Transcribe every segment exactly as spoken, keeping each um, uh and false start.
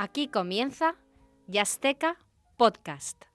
Aquí comienza Jazzteca Podcast.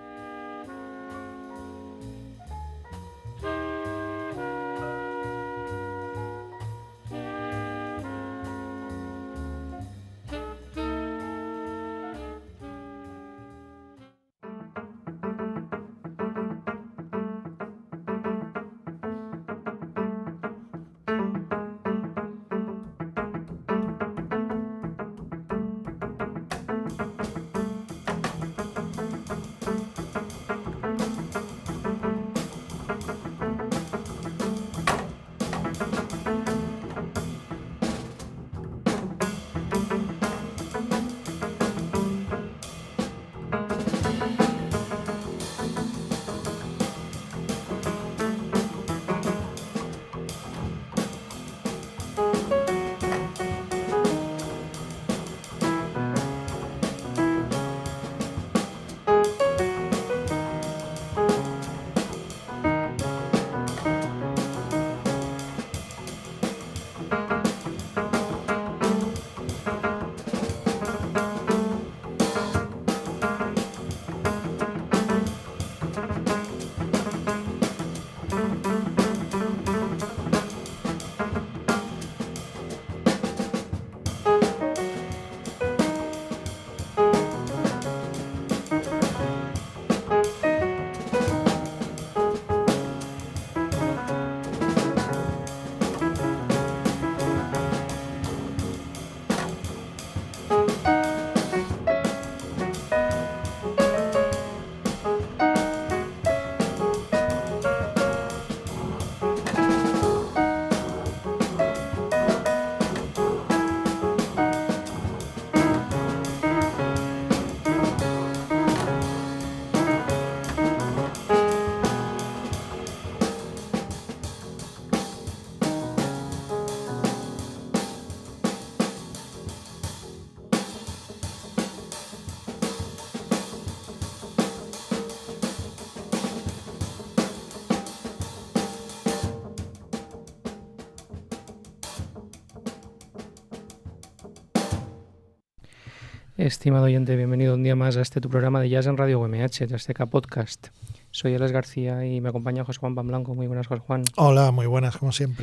Estimado oyente, bienvenido un día más a este tu programa de Jazz en Radio U M H, Jazzteca Podcast. Soy Alex García y me acompaña José Juan Pamblanco. Muy buenas, José Juan. Hola, muy buenas, como siempre.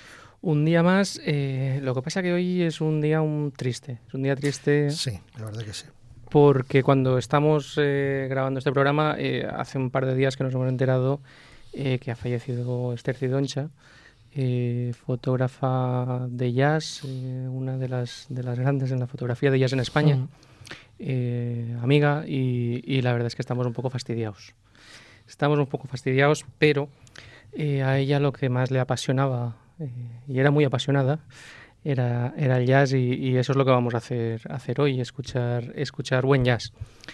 Un día más, eh, lo que pasa que hoy es un día un triste, es un día triste. Sí, la verdad que sí. Porque cuando estamos eh, grabando este programa, eh, hace un par de días que nos hemos enterado eh, que ha fallecido Esther Cidoncha, eh, fotógrafa de jazz, eh, una de las, de las grandes en la fotografía de jazz en España. Mm. Eh, amiga, y, y la verdad es que estamos un poco fastidiados. Estamos un poco fastidiados, pero eh, a ella lo que más le apasionaba, eh, y era muy apasionada, era, era el jazz, y, y eso es lo que vamos a hacer, hacer hoy, escuchar, escuchar buen jazz.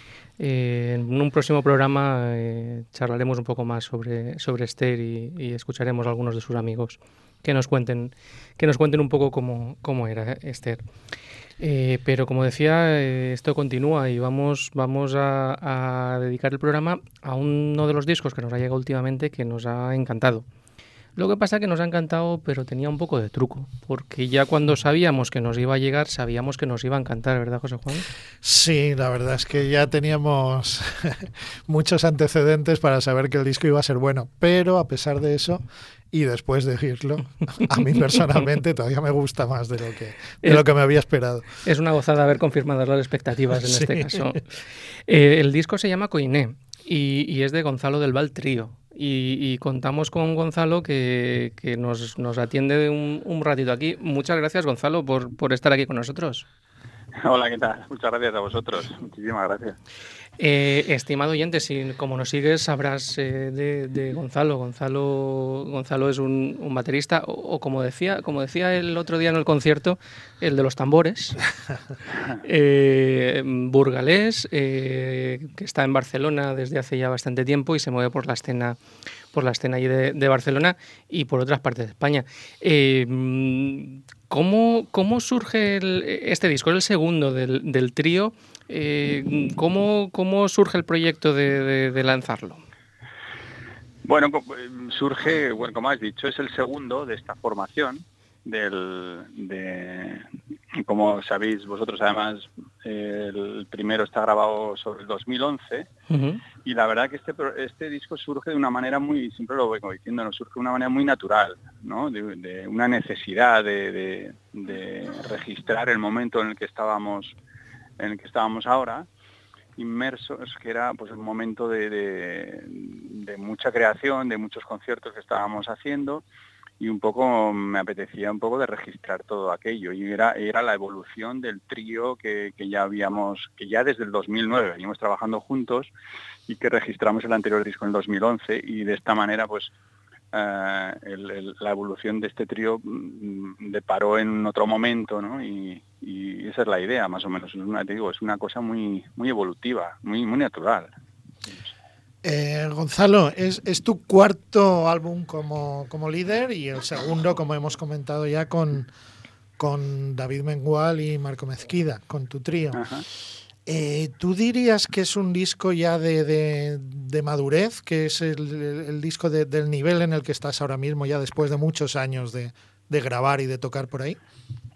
Eh, en un próximo programa eh, charlaremos un poco más sobre, sobre Esther y, y escucharemos a algunos de sus amigos que nos cuenten, que nos cuenten un poco cómo, cómo era Esther. Eh, pero como decía, eh, esto continúa y vamos, vamos a, a dedicar el programa a uno de los discos que nos ha llegado últimamente, que nos ha encantado. Lo que pasa es que nos ha encantado, pero tenía un poco de truco, porque ya cuando sabíamos que nos iba a llegar, sabíamos que nos iba a encantar, ¿verdad, José Juan? Sí, la verdad es que ya teníamos muchos antecedentes para saber que el disco iba a ser bueno, pero a pesar de eso, y después de decirlo, a mí personalmente todavía me gusta más de lo que, de es, lo que me había esperado. Es una gozada haber confirmado las expectativas en sí. este caso. Eh, el disco se llama Coiné y, y es de Gonzalo del Val Trío. Y, y contamos con Gonzalo que, que nos, nos atiende un, un ratito aquí. Muchas gracias, Gonzalo, por, por estar aquí con nosotros. Hola, ¿qué tal? Muchas gracias a vosotros. Muchísimas gracias. Eh, estimado oyente, si como nos sigues sabrás eh, de, de Gonzalo. Gonzalo Gonzalo es un, un baterista, o, o como decía como decía el otro día en el concierto, el de los tambores, eh, burgalés, eh, que está en Barcelona desde hace ya bastante tiempo y se mueve por la escena por la escena ahí de, de Barcelona y por otras partes de España. Eh, ¿cómo, ¿Cómo surge el, este disco? Es el segundo del, del trío. Eh, ¿cómo, ¿Cómo surge el proyecto de, de, de lanzarlo? Bueno, surge, bueno, como has dicho, es el segundo de esta formación del, de, como sabéis vosotros, además, eh, el primero está grabado sobre el dos mil once, uh-huh. y la verdad que este este disco surge de una manera muy, siempre lo vengo diciendo, nos surge de una manera muy natural, ¿no? De, de una necesidad de, de, de registrar el momento en el que estábamos, en el que estábamos ahora, inmersos, que era pues un momento de, de, de mucha creación, de muchos conciertos que estábamos haciendo, y un poco me apetecía un poco de registrar todo aquello, y era, era la evolución del trío que, que ya habíamos, que ya desde el dos mil nueve venimos trabajando juntos y que registramos el anterior disco en el dos mil once, y de esta manera pues uh, el, el, la evolución de este trío mm, deparó en otro momento, ¿no? Y, y esa es la idea, más o menos. Es una, te digo, es una cosa muy, muy evolutiva, muy, muy natural. Eh, Gonzalo, es, es tu cuarto álbum como, como líder y el segundo, como hemos comentado ya, con, con David Mengual y Marco Mezquida, con tu trío. Eh, ¿Tú dirías que es un disco ya de, de, de madurez, que es el, el, el disco de, del nivel en el que estás ahora mismo, ya después de muchos años de, de grabar y de tocar por ahí?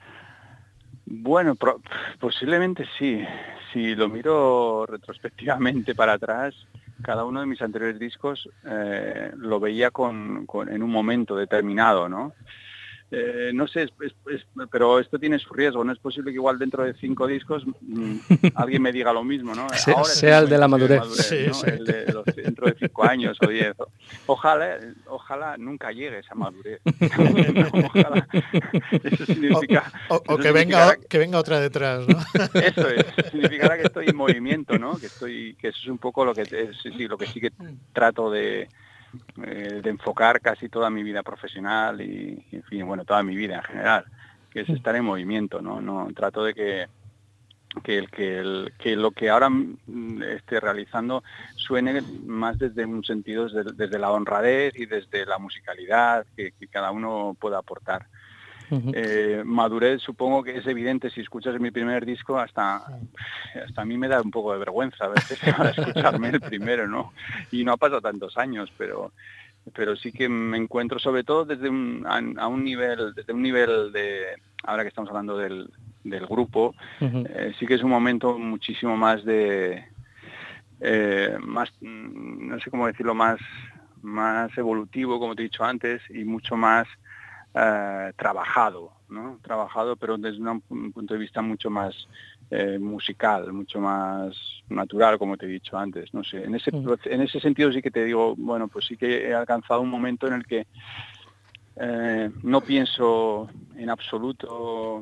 Bueno, pro, posiblemente sí. Si lo miro retrospectivamente para atrás, cada uno de mis anteriores discos eh, lo veía con, con, en un momento determinado, ¿no? Eh, no sé, es, es, es, pero esto tiene su riesgo. No es posible que igual dentro de cinco discos mmm, alguien me diga lo mismo, ¿no? Se, Ahora sea el de la madurez. De madurez, sí, ¿no? sí. El de los, dentro de cinco años o diez. Ojalá, ojalá nunca llegue esa madurez. Ojalá. Eso significa... O, o, o eso que, venga, que, que venga otra detrás, ¿no? Eso es. Significará que estoy en movimiento, ¿no? Que estoy, que eso es un poco lo que, es, sí, lo que sí que trato de... Eh, de enfocar casi toda mi vida profesional y, en fin, bueno, toda mi vida en general, que es estar en movimiento, ¿no? No trato de que que el que el que lo que ahora esté realizando suene más desde un sentido desde, desde la honradez y desde la musicalidad que, que cada uno pueda aportar. Uh-huh. Eh, madurez supongo que es evidente. Si escuchas mi primer disco, hasta hasta a mí me da un poco de vergüenza a veces para escucharme el primero, ¿no? Y no ha pasado tantos años, pero pero sí que me encuentro sobre todo desde un a, a un nivel desde un nivel de, ahora que estamos hablando del, del grupo, uh-huh. eh, sí que es un momento muchísimo más de eh, más no sé cómo decirlo, más más evolutivo, como te he dicho antes, y mucho más Uh, trabajado, ¿no? Trabajado, pero desde un, un punto de vista mucho más eh, musical, mucho más natural, como te he dicho antes. No sé, en ese, mm. en ese sentido sí que te digo, bueno, pues sí que he alcanzado un momento en el que eh, no pienso en absoluto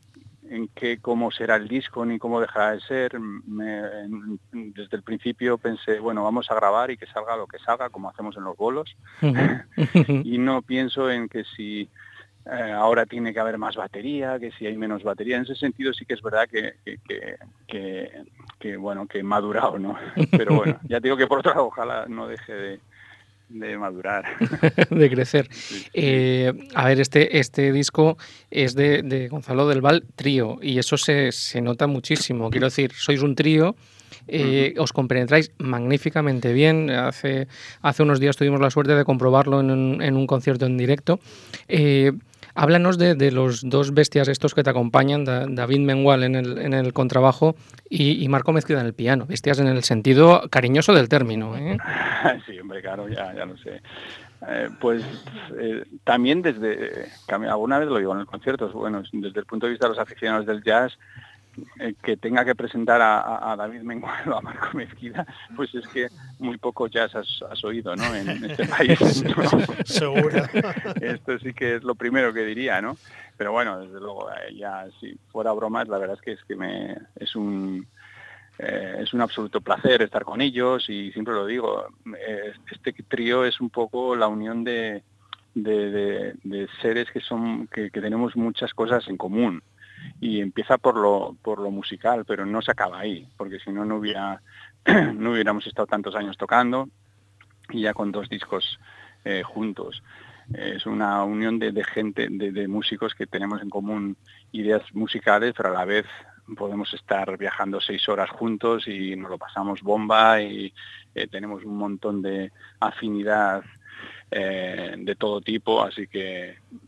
en qué, cómo será el disco ni cómo dejará de ser. Me, en, desde el principio pensé, bueno, vamos a grabar y que salga lo que salga, como hacemos en los bolos. Uh-huh. Y no pienso en que si eh, ahora tiene que haber más batería, que si hay menos batería. En ese sentido sí que es verdad que, que, que, que, que bueno, que he madurado, ¿no? Pero bueno, ya digo que por otro lado, ojalá no deje de de madurar. de crecer. Sí, sí. Eh, a ver, este, este disco es de, de Gonzalo del Val trío, y eso se, se nota muchísimo. Quiero decir, sois un trío, eh, uh-huh. os compenetráis magníficamente bien. Hace, hace unos días tuvimos la suerte de comprobarlo en un, en un concierto en directo. Eh, Háblanos de, de los dos bestias estos que te acompañan, da, David Mengual en el, en el contrabajo y, y Marco Mezquida en el piano. Bestias en el sentido cariñoso del término, ¿eh? Sí, hombre, claro, ya, ya lo sé. Eh, pues eh, también desde, alguna vez lo digo en el concierto, bueno, desde el punto de vista de los aficionados del jazz, eh, que tenga que presentar a, a David Mengual o a Marco Mezquida, pues es que muy poco jazz has, has oído, ¿no? En, en este país, ¿no? Seguro. Esto sí que es lo primero que diría, ¿no? Pero bueno, desde luego, ya si fuera bromas, la verdad es que es que me es un eh, es un absoluto placer estar con ellos, y siempre lo digo, eh, este trío es un poco la unión de de, de, de seres que son que, que tenemos muchas cosas en común. Y empieza por lo por lo musical, pero no se acaba ahí, porque si no no hubiera no hubiéramos estado tantos años tocando, y ya con dos discos eh, juntos. Eh, es una unión de, de gente, de, de músicos que tenemos en común ideas musicales, pero a la vez podemos estar viajando seis horas juntos y nos lo pasamos bomba, y eh, tenemos un montón de afinidad Eh, de todo tipo, así que esto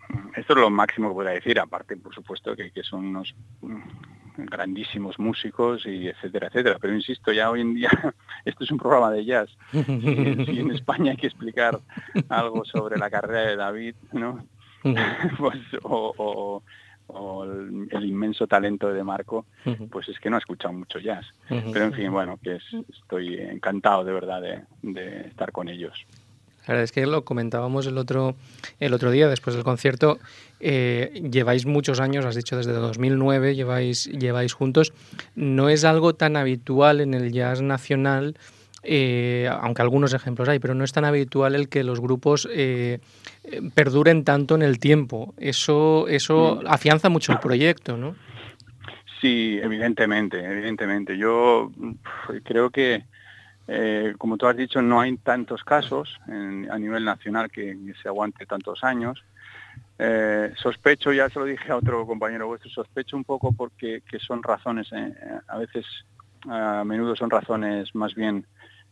esto es lo máximo que podría decir, aparte, por supuesto, que, que son unos grandísimos músicos y etcétera, etcétera. Pero insisto, ya hoy en día esto es un programa de jazz. Si, si en España hay que explicar algo sobre la carrera de David, ¿no? pues, o, o, o el, el inmenso talento de Marco, pues es que no ha escuchado mucho jazz. Pero en fin, bueno, que es, estoy encantado de verdad de, de estar con ellos. La verdad es que lo comentábamos el otro el otro día después del concierto. Eh, lleváis muchos años, has dicho desde dos mil nueve, lleváis lleváis juntos. No es algo tan habitual en el jazz nacional, eh, aunque algunos ejemplos hay, pero no es tan habitual el que los grupos eh, perduren tanto en el tiempo. Eso eso afianza mucho el proyecto, ¿no? Sí, evidentemente, evidentemente. Yo creo que Eh, como tú has dicho, no hay tantos casos en, a nivel nacional que, que se aguante tantos años. Eh, sospecho, ya se lo dije a otro compañero vuestro, sospecho un poco porque que son razones, eh, a veces, a menudo son razones más bien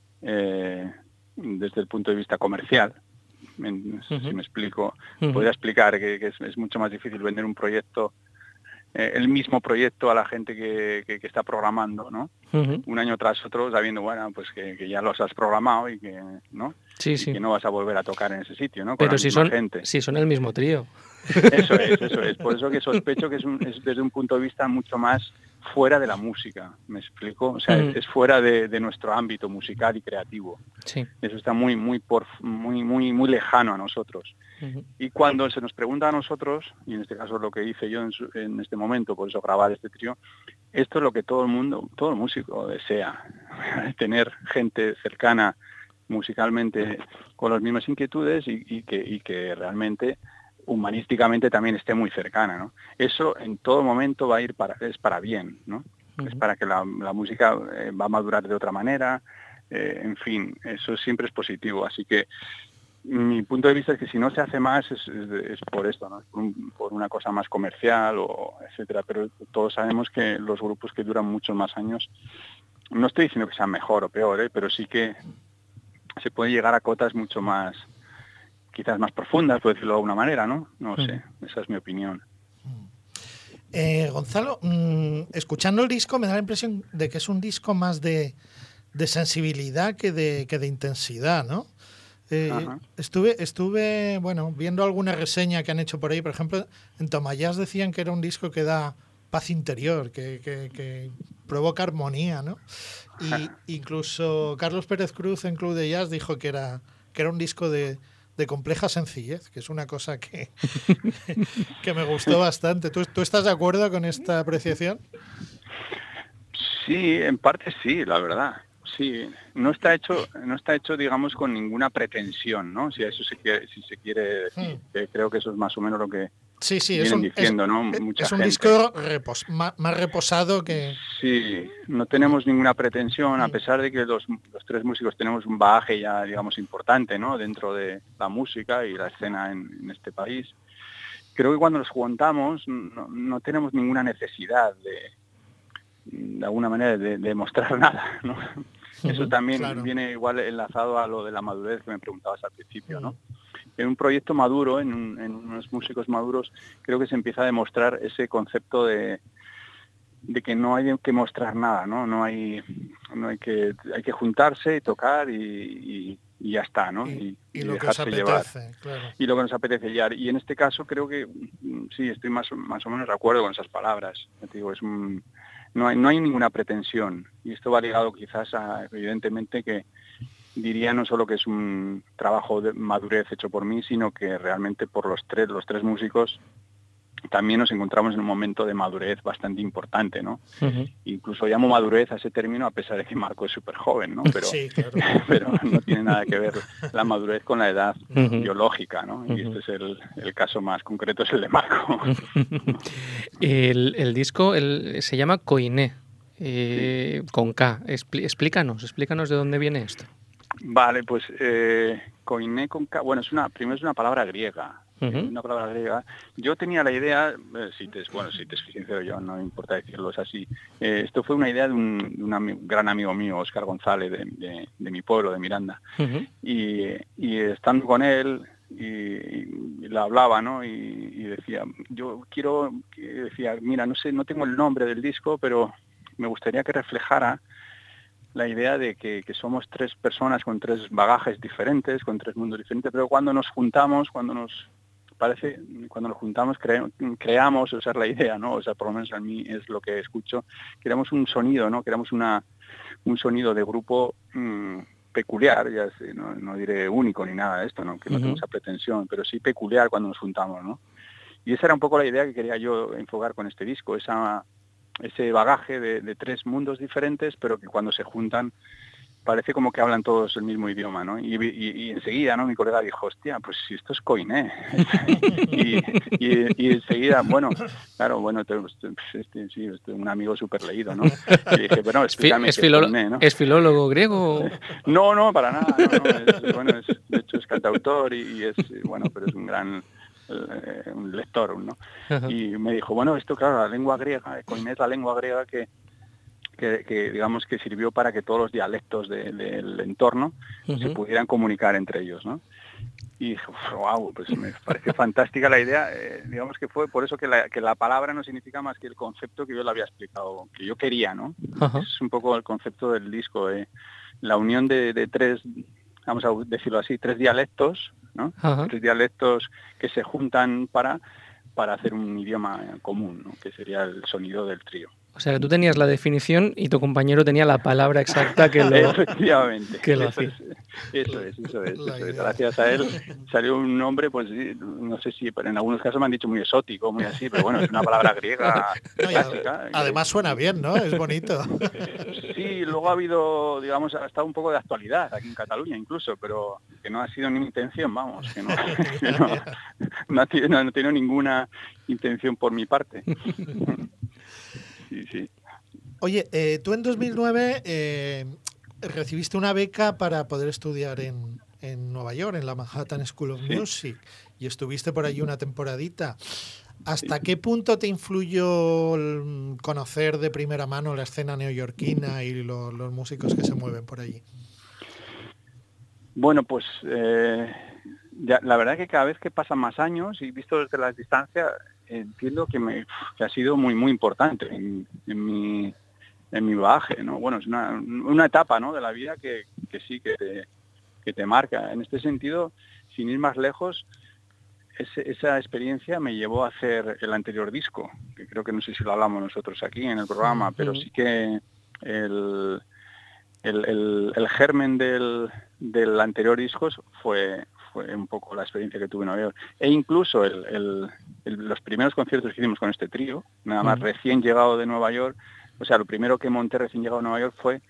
eh, desde el punto de vista comercial. Me, uh-huh. Si me explico, uh-huh. podría explicar que, que es, es mucho más difícil vender un proyecto, Eh, el mismo proyecto a la gente que, que, que está programando, ¿no? Uh-huh. Un año tras otro, sabiendo, bueno, pues que, que ya los has programado y que, ¿no? Sí, sí. Y que no vas a volver a tocar en ese sitio, ¿no? Con Pero si son, gente. si son el mismo trío. Eso es, eso es. Por eso que sospecho que es, un, es desde un punto de vista mucho más fuera de la música, ¿me explico? O sea, uh-huh. es, es fuera de, de nuestro ámbito musical y creativo. Sí. Eso está muy, muy, por, muy, muy, muy lejano a nosotros. Uh-huh. Y cuando se nos pregunta a nosotros, y en este caso lo que hice yo en, su, en este momento, por eso grabar este trío, esto es lo que todo el mundo, todo el músico desea, tener gente cercana musicalmente con las mismas inquietudes y, y, que, y que realmente humanísticamente también esté muy cercana, ¿no? Eso en todo momento va a ir para, es para bien, ¿no? Uh-huh. Es para que la, la música eh, va a madurar de otra manera, eh, en fin, eso siempre es positivo, así que mi punto de vista es que si no se hace más es, es, es por esto, ¿no? Es por, un, por una cosa más comercial o etcétera, pero todos sabemos que los grupos que duran muchos más años, no estoy diciendo que sean mejor o peor, ¿eh? Pero sí que se puede llegar a cotas mucho más, quizás más profundas, por decirlo de alguna manera, ¿no? No lo sé, esa es mi opinión. Eh, Gonzalo, mmm, escuchando el disco me da la impresión de que es un disco más de, de sensibilidad que de, que de intensidad, ¿no? Eh, estuve, estuve, bueno, viendo alguna reseña que han hecho por ahí, por ejemplo, en Tomayás decían que era un disco que da paz interior, que, que, que provoca armonía, ¿no? Y incluso Carlos Pérez Cruz en Club de Jazz dijo que era, que era un disco de, de compleja sencillez, que es una cosa que, que me gustó bastante. ¿Tú, ¿Tú estás de acuerdo con esta apreciación? Sí, en parte sí, la verdad. Sí, no está hecho, no está hecho, digamos, con ninguna pretensión, ¿no? Si a eso se quiere, si se quiere decir, hmm. que creo que eso es más o menos lo que sí, sí, vienen es un, diciendo, es, ¿no? Mucha es un gente. disco repos, más, más reposado que... Sí, no tenemos ninguna pretensión, a pesar de que los, los tres músicos tenemos un bagaje ya, digamos, importante, ¿no? Dentro de la música y la escena en, en este país. Creo que cuando nos juntamos no, no tenemos ninguna necesidad de, de alguna manera, de, de mostrar nada, ¿no? Eso también claro. viene igual enlazado a lo de la madurez que me preguntabas al principio, ¿no? En un proyecto maduro, en, un, en unos músicos maduros, creo que se empieza a demostrar ese concepto de, de que no hay que mostrar nada, ¿no? No hay, no hay que, hay que juntarse y tocar y, y, y ya está, ¿no? Y, y, y, y lo dejarse que os llevar. apetece, claro. Y lo que nos apetece ya. Y en este caso creo que sí, estoy más, más o menos de acuerdo con esas palabras. Te digo, es un, no hay, no hay ninguna pretensión. Y esto va ligado quizás a, evidentemente, que diría no solo que es un trabajo de madurez hecho por mí, sino que realmente por los tres, los tres músicos también nos encontramos en un momento de madurez bastante importante, ¿no? Uh-huh. Incluso llamo madurez a ese término a pesar de que Marco es súper joven, ¿no? Pero, sí, claro. pero no tiene nada que ver la madurez con la edad uh-huh. biológica, ¿no? Y uh-huh. este es el, el caso más concreto, es el de Marco. el, el disco el, se llama Koiné, eh, sí. con K. Expl- explícanos, explícanos de dónde viene esto. Vale, pues eh, Koiné con K, bueno, es una, primero es una palabra griega. Uh-huh. Una palabra griega. Yo tenía la idea, eh, si te, bueno, si te soy sincero, yo no me importa decirlo, es así. Eh, esto fue una idea de un, de un ami- gran amigo mío, Óscar González, de, de, de mi pueblo, de Miranda. Uh-huh. Y, y estando con él, y, y la hablaba, ¿no? Y, y decía, yo quiero, decía, mira, no sé, no tengo el nombre del disco, pero me gustaría que reflejara la idea de que, que somos tres personas con tres bagajes diferentes, con tres mundos diferentes, pero cuando nos juntamos, cuando nos parece, cuando nos juntamos cre, creamos, esa es la idea, ¿no? O sea, por lo menos a mí es lo que escucho, creamos un sonido, ¿no? Creamos una, un sonido de grupo mmm, peculiar, ya sé, no, no diré único ni nada de esto, ¿no? Que no uh-huh. tengo esa pretensión, pero sí peculiar cuando nos juntamos, ¿no? Y esa era un poco la idea que quería yo enfocar con este disco, esa ese bagaje de, de tres mundos diferentes, pero que cuando se juntan parece como que hablan todos el mismo idioma, ¿no? Y, y, y enseguida, ¿no? Mi colega dijo, hostia, pues si esto es Koiné. y, y, y enseguida, bueno, claro, bueno, este, sí, este, un amigo súper leído, ¿no? Y dije, bueno, explícame es, qué filolo- es Koiné, ¿no? ¿Es filólogo griego? No, no, para nada. No, no, es, bueno, es, de hecho es cantautor y, y es, bueno, pero es un gran... Eh, un lector, ¿no? Uh-huh. Y me dijo, bueno, esto claro, la lengua griega, Koiné es la lengua griega que, que, que digamos que sirvió para que todos los dialectos de, del entorno uh-huh. se pudieran comunicar entre ellos, ¿no? Y dije, wow, pues me parece fantástica la idea, eh, digamos que fue por eso que la, que la palabra no significa más que el concepto que yo le había explicado, que yo quería, ¿no? Uh-huh. Es un poco el concepto del disco, eh, la unión de, de tres, vamos a decirlo así, tres dialectos, ¿no? Uh-huh. Tres dialectos que se juntan para, para hacer un idioma común, ¿no? Que sería el sonido del trío. O sea, que tú tenías la definición y tu compañero tenía la palabra exacta que lo Efectivamente. Que lo eso, hacía. Es, eso es, eso es, eso es. Gracias a él salió un nombre, pues no sé si, pero en algunos casos me han dicho muy exótico, muy así, pero bueno, es una palabra griega no, clásica. Ad- además suena bien, ¿no? Es bonito. Sí, luego ha habido, digamos, ha estado un poco de actualidad aquí en Cataluña incluso, pero que no ha sido ni mi intención, vamos, que no, que no, no, ha tenido, no, no ha tenido ninguna intención por mi parte. Sí, sí. Oye, eh, tú en dos mil nueve eh, recibiste una beca para poder estudiar en, en Nueva York, en la Manhattan School of sí. Music, y estuviste por allí una temporadita. ¿Hasta sí. qué punto te influyó conocer de primera mano la escena neoyorquina y lo, los músicos que se mueven por allí? Bueno, pues eh, ya, la verdad que cada vez que pasan más años y visto desde las distancias, entiendo que, me, que ha sido muy muy importante en, en mi en mi bagaje, ¿no? Bueno, es una, una etapa, ¿no? de la vida que, que sí que te, que te marca. En este sentido, sin ir más lejos, ese, esa experiencia me llevó a hacer el anterior disco, que creo que no sé si lo hablamos nosotros aquí en el programa, pero sí que el, el, el, el germen del, del anterior disco fue fue un poco la experiencia que tuve en Nueva York. E incluso el, el, el, los primeros conciertos que hicimos con este trío, nada más uh-huh. recién llegado de Nueva York, o sea, lo primero que monté recién llegado a Nueva York fue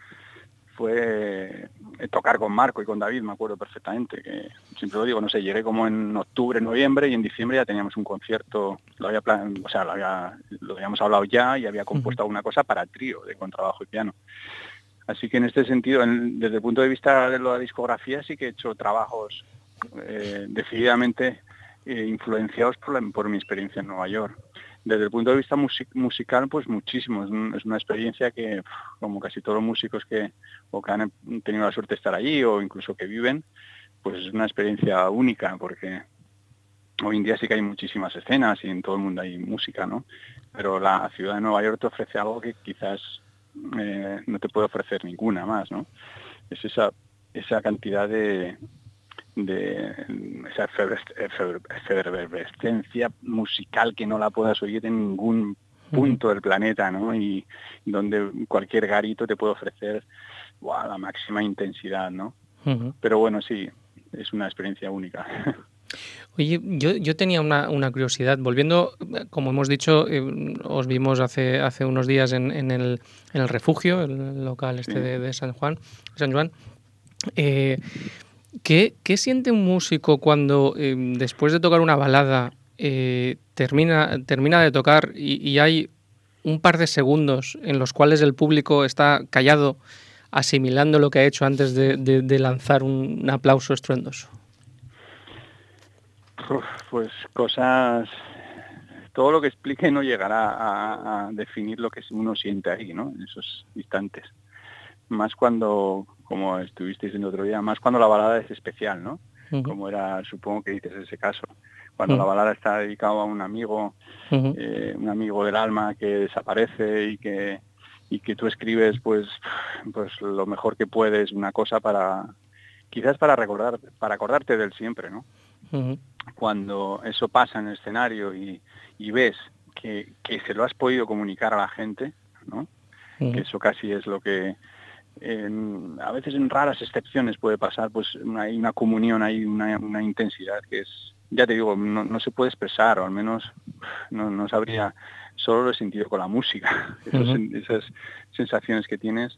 fue eh, tocar con Marco y con David, me acuerdo perfectamente, que siempre lo digo, no sé, llegué como en octubre, noviembre, y en diciembre ya teníamos un concierto, lo había plan, o sea, lo, había, lo habíamos hablado ya y había compuesto uh-huh. alguna cosa para trío de contrabajo y piano. Así que en este sentido, en, desde el punto de vista de la discografía, sí que he hecho trabajos Eh, decididamente eh, influenciados por, la, por mi experiencia en Nueva York. Desde el punto de vista music, musical, pues muchísimo. Es, un, es una experiencia que, como casi todos los músicos que, o que han tenido la suerte de estar allí o incluso que viven, pues es una experiencia única, porque hoy en día sí que hay muchísimas escenas y en todo el mundo hay música, ¿no? Pero la ciudad de Nueva York te ofrece algo que quizás eh, no te puede ofrecer ninguna más, ¿no? Es esa, esa cantidad de de esa efervescencia musical que no la puedas oír en ningún punto uh-huh. del planeta, ¿no? Y donde cualquier garito te puede ofrecer wow, la máxima intensidad, ¿no? Uh-huh. Pero bueno, sí, es una experiencia única. Oye, yo, yo tenía una, una curiosidad. Volviendo, como hemos dicho, eh, os vimos hace hace unos días en, en, el, en el refugio, el local este sí. de, de San Juan, San Juan. Eh, ¿Qué, ¿Qué siente un músico cuando eh, después de tocar una balada eh, termina, termina de tocar y, y hay un par de segundos en los cuales el público está callado asimilando lo que ha hecho antes de, de, de lanzar un, un aplauso estruendoso? Uf, pues cosas... Todo lo que explique no llegará a, a definir lo que uno siente ahí, ¿no? En esos instantes. Más cuando... como estuvisteis en otro día, más cuando la balada es especial, ¿no? Uh-huh. Como era, supongo que dices ese caso. cuando Uh-huh. la balada está dedicado a un amigo, Uh-huh. eh, un amigo del alma que desaparece y que y que tú escribes pues pues lo mejor que puedes, una cosa para quizás para recordar para acordarte del siempre, ¿no? Uh-huh. Cuando eso pasa en el escenario y, y ves que, que se lo has podido comunicar a la gente, ¿no? Uh-huh. Que eso casi es lo que en, a veces en raras excepciones puede pasar, pues una, hay una comunión, hay una, una intensidad que es, ya te digo, no, no se puede expresar, o al menos no, no sabría, solo lo he sentido con la música. Esos, Uh-huh. Esas sensaciones que tienes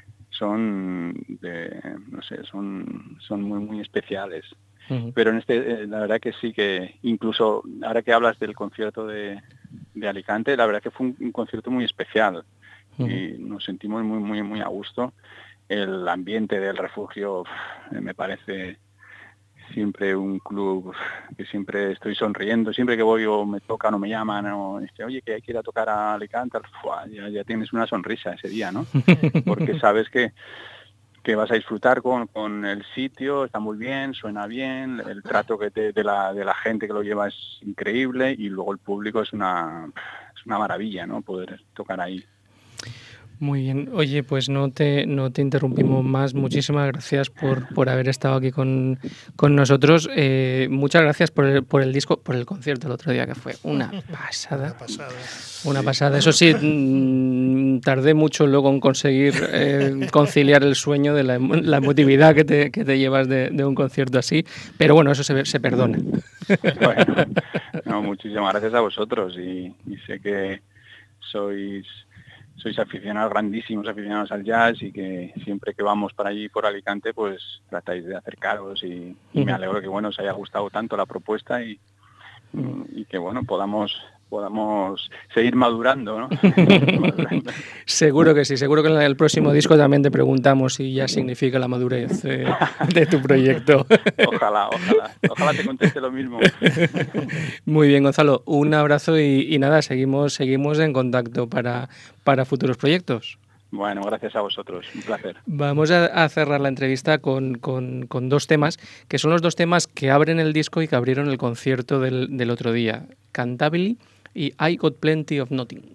son de, no sé, son, son muy, muy especiales. Uh-huh. Pero en este, la verdad que sí que, incluso ahora que hablas del concierto de, de Alicante, la verdad que fue un, un concierto muy especial. Uh-huh. Y nos sentimos muy, muy, muy a gusto. El ambiente del refugio me parece siempre un club que siempre estoy sonriendo, siempre que voy o me tocan o me llaman o dice, oye, que hay que ir a tocar a Alicante, ¡fua! ya, ya tienes una sonrisa ese día, ¿no? Porque sabes que, que vas a disfrutar con, con el sitio, está muy bien, suena bien, el trato que te, de, la, de la gente que lo lleva es increíble y luego el público es una, es una maravilla, ¿no? Poder tocar ahí. Muy bien. Oye, pues no te, no te interrumpimos más. Muchísimas gracias por, por haber estado aquí con, con nosotros. Eh, muchas gracias por el, por el disco, por el concierto el otro día, que fue una pasada. Una pasada. Una Sí. pasada. Eso sí, mmm, tardé mucho luego en conseguir eh, conciliar el sueño de la, la emotividad que te, que te llevas de, de un concierto así. Pero bueno, eso se, se perdona. Bueno, no, muchísimas gracias a vosotros y, y sé que sois sois aficionados, grandísimos aficionados al jazz y que siempre que vamos para allí, por Alicante, pues tratáis de acercaros y, y me alegro que bueno os haya gustado tanto la propuesta y, y que bueno podamos podamos seguir madurando, ¿no? madurando. Seguro que sí, seguro que en el próximo disco también te preguntamos si ya significa la madurez eh, de tu proyecto. Ojalá, ojalá, ojalá te conteste lo mismo. Muy bien, Gonzalo, un abrazo y, y nada, seguimos, seguimos en contacto para, para futuros proyectos. Bueno, gracias a vosotros, un placer. Vamos a, a cerrar la entrevista con, con, con dos temas, que son los dos temas que abren el disco y que abrieron el concierto del, del otro día, Cantabile y I Got Plenty of Nothing.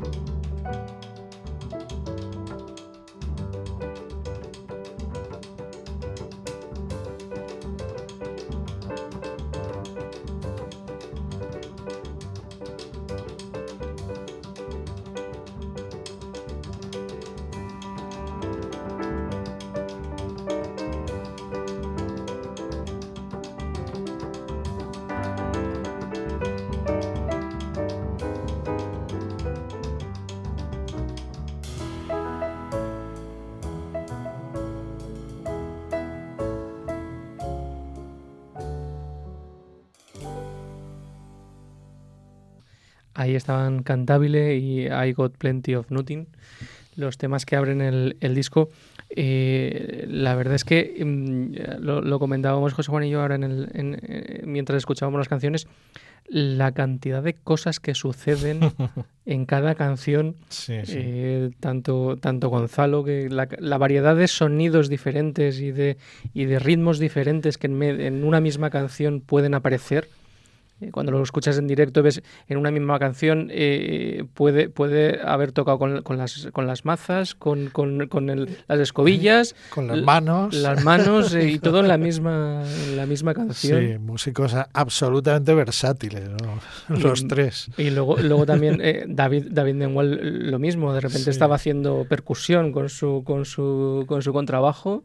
Ahí estaban Cantabile y I Got Plenty of Nothing, los temas que abren el, el disco. Eh, la verdad es que mm, lo, lo comentábamos José Juan y yo ahora en el, en, eh, mientras escuchábamos las canciones, la cantidad de cosas que suceden en cada canción, Sí, sí. eh, tanto, tanto Gonzalo, que la, la variedad de sonidos diferentes y de, y de ritmos diferentes que en, me, en una misma canción pueden aparecer. Cuando lo escuchas en directo, ves en una misma canción, eh, puede, puede haber tocado con, con, las, con las mazas, con, con, con el, las escobillas, con las manos, las manos eh, y todo en la misma, en la misma canción. Sí, músicos absolutamente versátiles, ¿no? Los y, tres. Y luego, luego también eh, David, David Mengual lo mismo, de repente sí. estaba haciendo percusión con su, con su, con su contrabajo.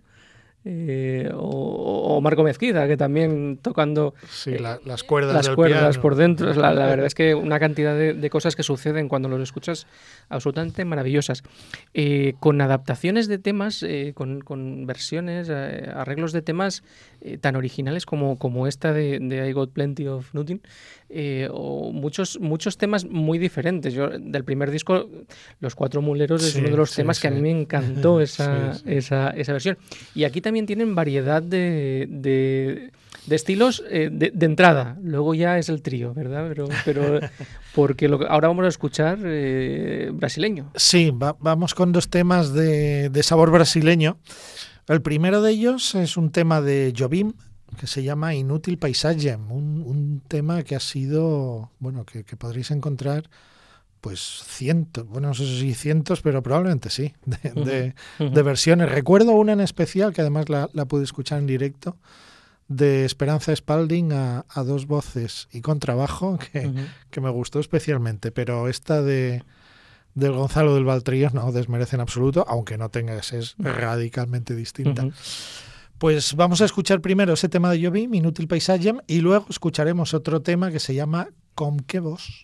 Eh, o, o Marco Mezquida, que también tocando sí, eh, la, las cuerdas, las del cuerdas piano. por dentro. La, la verdad es que una cantidad de, de cosas que suceden cuando los escuchas absolutamente maravillosas. Eh, con adaptaciones de temas, eh, con, con versiones, eh, arreglos de temas eh, tan originales como, como esta de, de I Got Plenty of Nothing, eh, o muchos, muchos temas muy diferentes. Yo, del primer disco, Los Cuatro Muleros, sí, es uno de los sí, temas sí. que a mí me encantó esa, sí, sí. Esa, esa versión. Y aquí también tienen variedad de, de, de estilos eh, de, de entrada. Luego ya es el trío, ¿verdad? Pero, pero porque lo que ahora vamos a escuchar eh, brasileño. Sí, va, vamos con dos temas de, de sabor brasileño. El primero de ellos es un tema de Jobim, que se llama Inútil Paisagem, un, un tema que ha sido, bueno, que, que podréis encontrar pues cientos, bueno, no sé si cientos, pero probablemente sí, de, uh-huh. de, uh-huh. de versiones. Recuerdo una en especial, que además la, la pude escuchar en directo, de Esperanza Spalding a, a dos voces y con trabajo, que, uh-huh. que me gustó especialmente, pero esta de del Gonzalo del Valtríos no desmerece en absoluto, aunque no tenga que ser radicalmente distinta. Uh-huh. Pues vamos a escuchar primero ese tema de Jobim, Inútil Paisagem, y luego escucharemos otro tema que se llama Com que vos.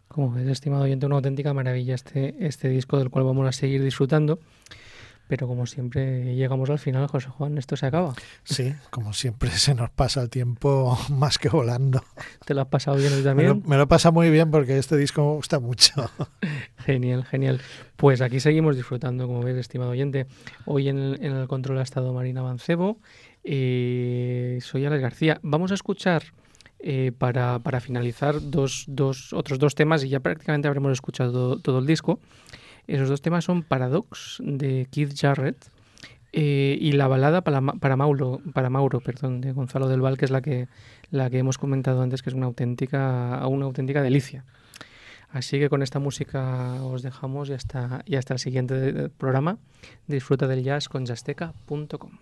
Como ves, estimado oyente, una auténtica maravilla este, este disco del cual vamos a seguir disfrutando. Pero como siempre llegamos al final, José Juan, esto se acaba. Sí, como siempre se nos pasa el tiempo más que volando. ¿Te lo has pasado bien hoy también? Me lo, me lo pasa muy bien porque este disco me gusta mucho. Genial, genial. Pues aquí seguimos disfrutando, como ves, estimado oyente. Hoy en el, en el control ha estado Marina Mancebo. Eh, soy Alex García. Vamos a escuchar, eh, para, para finalizar, dos, dos, otros dos temas y ya prácticamente habremos escuchado todo, todo el disco. Esos dos temas son Paradox, de Keith Jarrett, eh, y la balada para, para, Mauro, para Mauro perdón, de Gonzalo del Val, que es la que, la que hemos comentado antes, que es una auténtica, una auténtica delicia. Así que con esta música os dejamos y hasta, y hasta el siguiente programa. Disfruta del jazz con jazzteca punto com.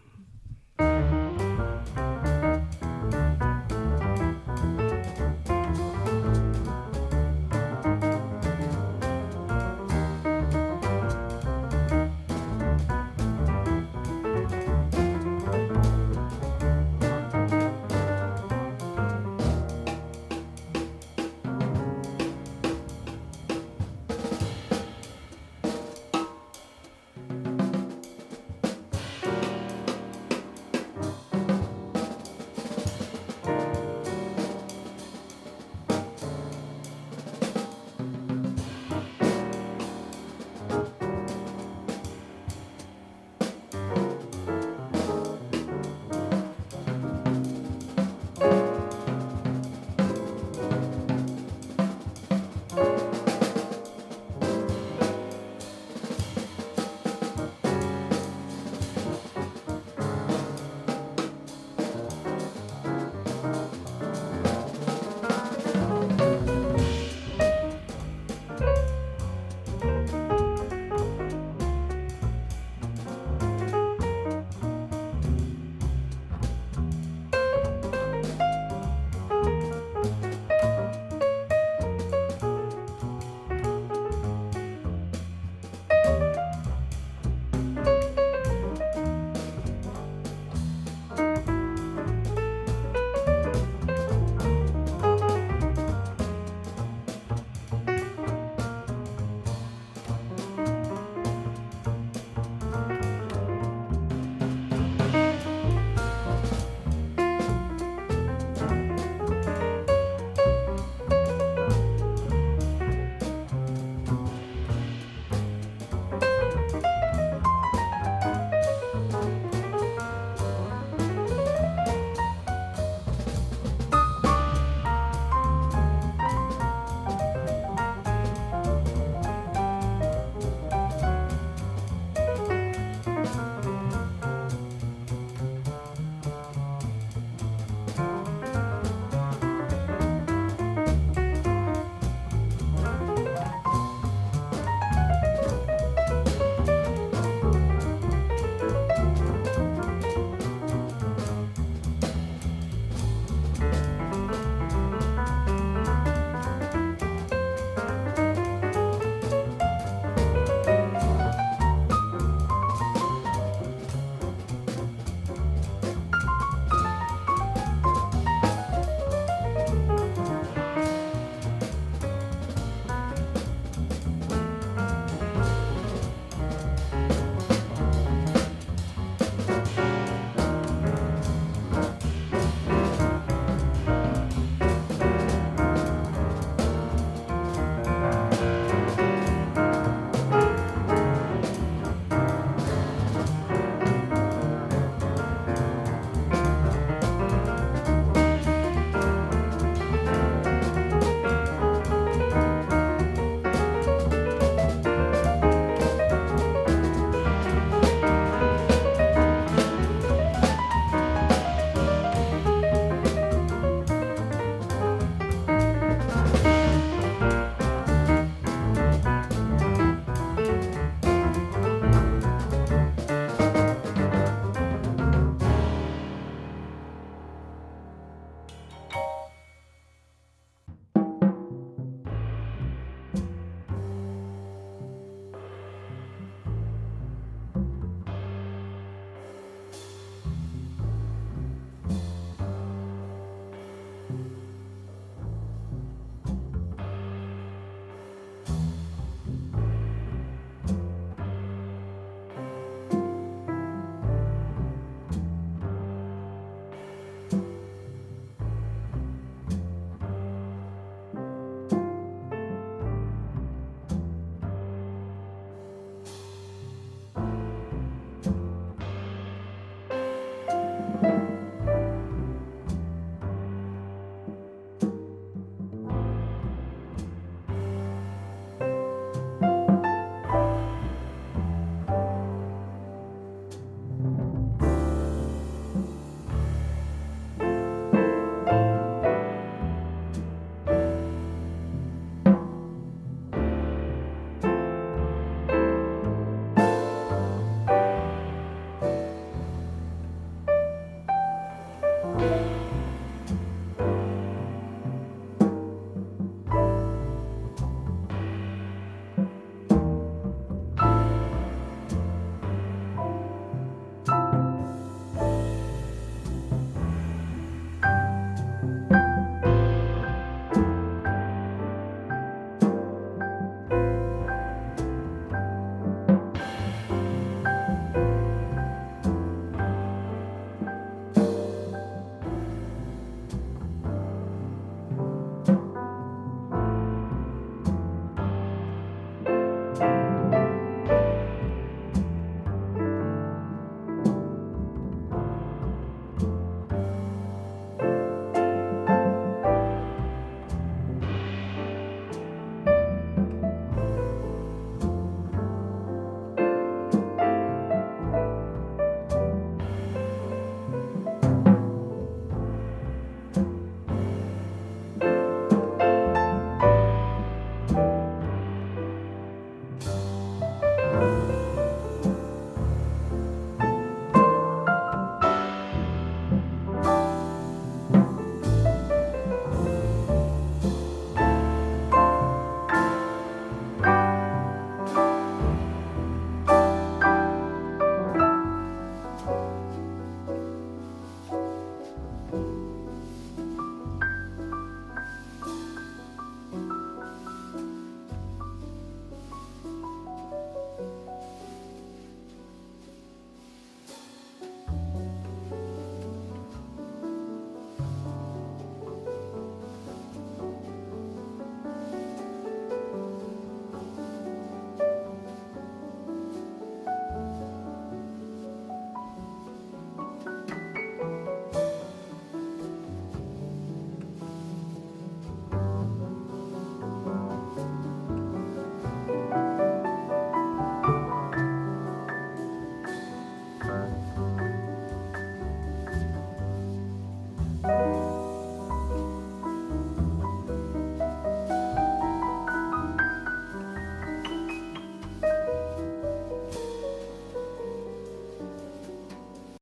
Thank you.